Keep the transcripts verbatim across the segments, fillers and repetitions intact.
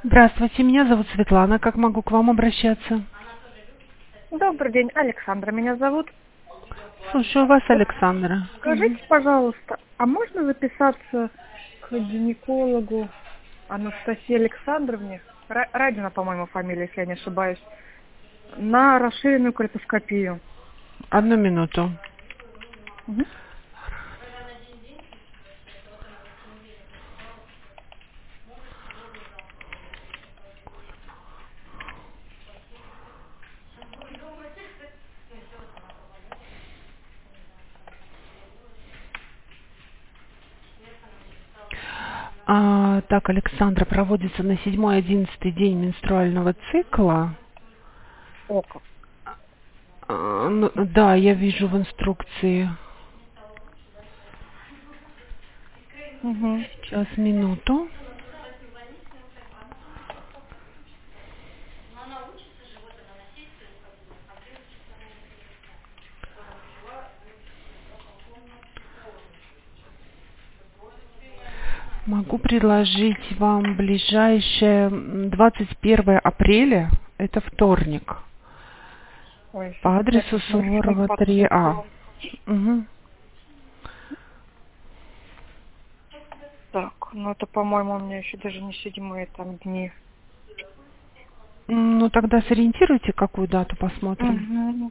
Здравствуйте, меня зовут Светлана. Как могу к вам обращаться? Добрый день, Александра меня зовут. Слушаю вас, Вот Александра. скажите, Мгм. пожалуйста, а можно записаться к гинекологу Анастасии Александровне, Ра- Радина, по-моему, фамилия, если я не ошибаюсь, на расширенную колпоскопию? Одну минуту. Мгм. А, так, Александра, проводится на седьмой-одиннадцатый день менструального цикла. Око. А, ну, да, я вижу в инструкции. Угу. Сейчас, минуту. Могу предложить вам ближайшее м, двадцать первое апреля, это вторник, Ой, по что-то адресу пятница слишком Суворова по три А. циклу. Мгм. Так, ну это, по-моему, у меня еще даже не седьмые там дни. М, Ну, тогда сориентируйте, какую дату посмотрим. Угу.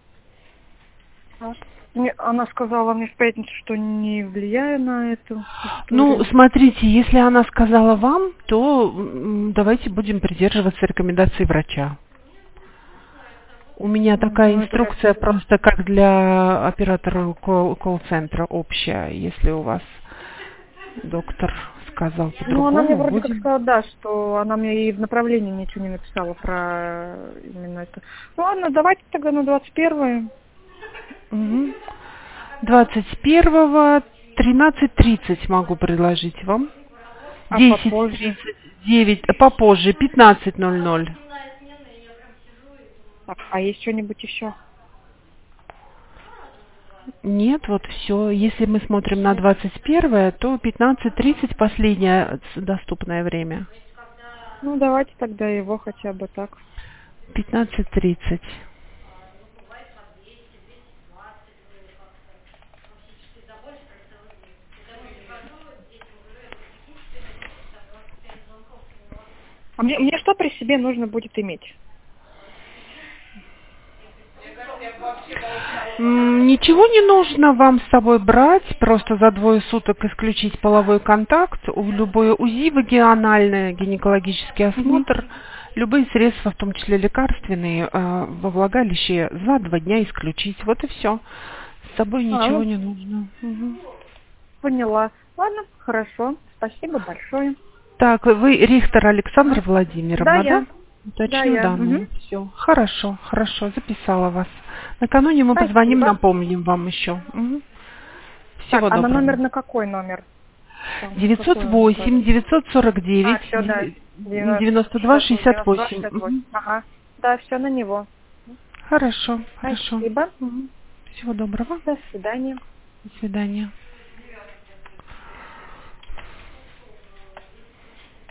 Мне, она сказала мне в пятницу, что не влияя на эту Ну, историю. смотрите, если она сказала вам, то м, давайте будем придерживаться рекомендаций врача. У меня такая Угу, это инструкция я- просто как для оператора колл- колл-центра общая. Если у вас доктор сказал Ну, она мне по-другому, вроде как будем. сказала, да, что она мне и в направлении ничего не написала про именно это. Ну ладно, давайте тогда на двадцать первое. Мгм. двадцать первого тринадцать тридцать могу предложить вам. А десять попозже. тридцать девять, э, попозже, пятнадцать ноль ноль. Так, а есть что-нибудь еще? Нет, вот все. Если мы смотрим на Все. двадцать первое, то пятнадцать тридцать последнее с- доступное время. Ну, давайте тогда его хотя бы так. пятнадцать тридцать. А мне, мне что при себе нужно будет иметь? М, Ничего не нужно вам с собой брать, просто за двое суток исключить половой контакт, у- любое УЗИ вагинальное, гинекологический Угу. осмотр, любые средства, в том числе лекарственные, э, во влагалище за два дня исключить. Вот и все. С собой А, ничего ну, не нужно. Мгм. поняла. Ладно, хорошо. Спасибо большое. Так, вы Рихтер А? Александра Да, Владимировна, да? я. Да, Уточню я. Угу. данные. Все. Хорошо, хорошо, записала вас. Накануне мы позвоним, Спасибо. напомним вам еще. Так, Всего а на номер доброго. на какой номер? Там, девятьсот какой он восемь указан? девятьсот сорок А, девять все, да. девяносто два шестьдесят девяносто два восемь. шестьдесят восемь. Мгм. Ага. Да, все на него. Хорошо, хорошо. Спасибо. Мгм. Всего доброго. До свидания. До свидания.